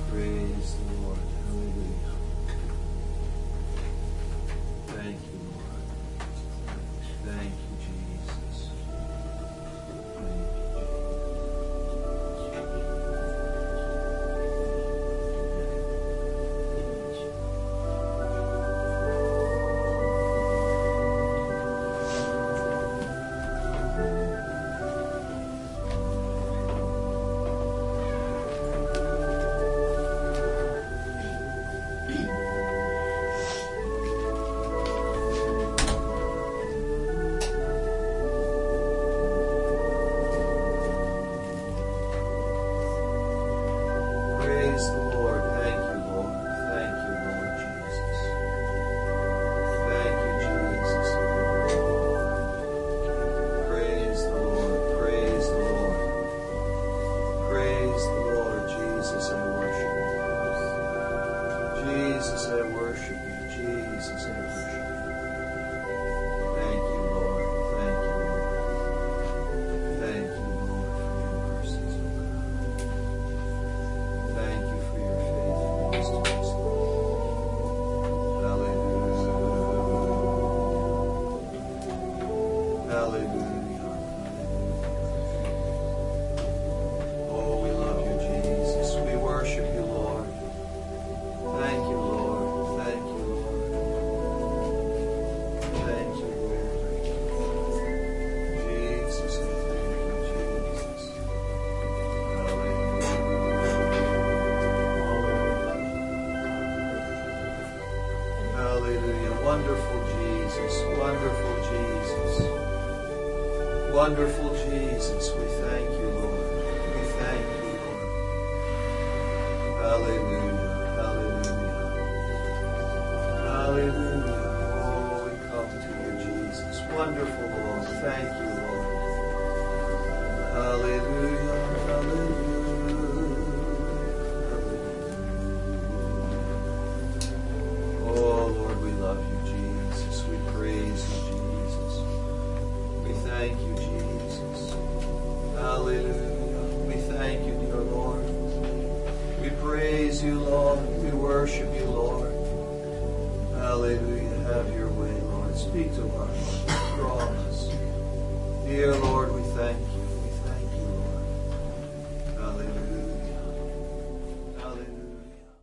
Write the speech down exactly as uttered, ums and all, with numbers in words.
Praise the Lord. Hallelujah. Thank you, Lord. Thank you, Jesus. Thank you, Praise the Lord. Thank you, Lord. Thank you, Lord Jesus. Thank you, Jesus. Praise the Lord. Praise the Lord. Praise the Lord. Jesus, I worship you. Jesus, I worship you. Jesus, I worship you. Thank you, Lord. Thank you, Lord. Thank you, Lord, for your mercies, O God. Thank you for your faithfulness to us, Lord. Hallelujah. Hallelujah. Oh, we love you, Jesus. We worship you, Lord. Thank you, Lord. Thank you, Lord. Thank you, Lord. Jesus, I thank you, Jesus. Hallelujah. Hallelujah. Wonderful Jesus. Wonderful Jesus. Wonderful Jesus. We thank you, Lord. We thank you, Lord. Hallelujah. Hallelujah. Hallelujah. Oh, we come to you, Jesus. Wonderful Lord. Thank you, Lord. Hallelujah. Hallelujah. Oh, Lord, we love you, Jesus. We praise you, Jesus. We thank you, Jesus. Hallelujah. We thank you, dear Lord. We praise you, Lord. We worship you, Lord. Hallelujah. Have your way, Lord. Speak to our hearts. Draw us. Dear Lord, we thank you.